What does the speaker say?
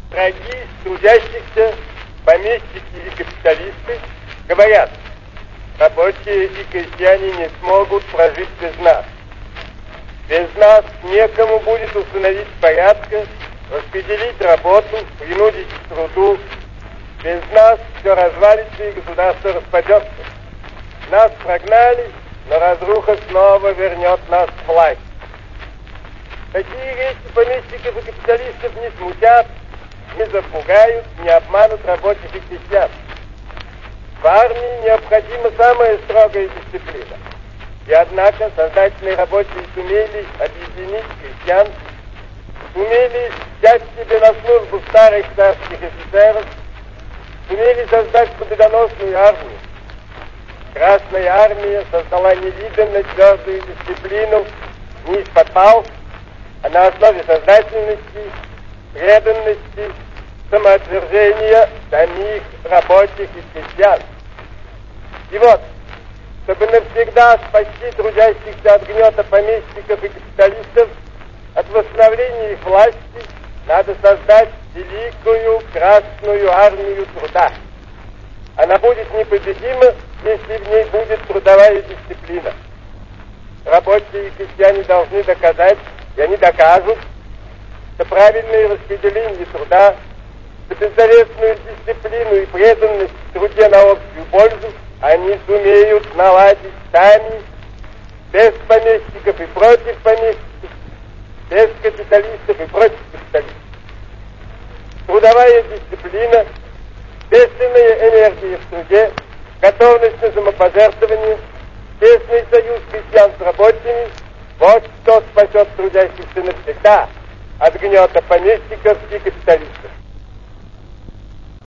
Враги трудящихся, помещики и капиталисты говорят: рабочие и крестьяне не смогут прожить без нас. Без нас некому будет установить порядка, распределить работу, принудить к труду. Без нас все развалится и государство распадется. Нас прогнали, но разруха снова вернет нас к власти. Такие речи помещиков и капиталистов не смутят, не запугают, не обманут рабочих и крестьян. В армии необходима самая строгая дисциплина. И однако сознательные рабочие сумели объединить крестьян, сумели взять себе на службу старых царских офицеров, сумели создать победоносную армию. Красная армия создала невиданно твердую дисциплину не из-под палки, а на основе сознательности, преданности, самоотвержения самих рабочих и крестьян. И вот, чтобы навсегда спасти трудящихся от гнета помещиков и капиталистов, от восстановления их власти, надо создать великую Красную армию труда. Она будет непобедима, если в ней будет трудовая дисциплина. Рабочие и крестьяне должны доказать, и они докажут, что правильное распределение труда, что беззаветную дисциплину и преданность в труде на общую пользу они сумеют наладить сами, без помещиков и против помещиков, без капиталистов и против капиталистов. Трудовая дисциплина, бешеная энергия в труде, готовность на самопожертвование, тесный союз крестьян с рабочими — вот что спасет трудящихся навсегда от гнета помещиков и капиталистов.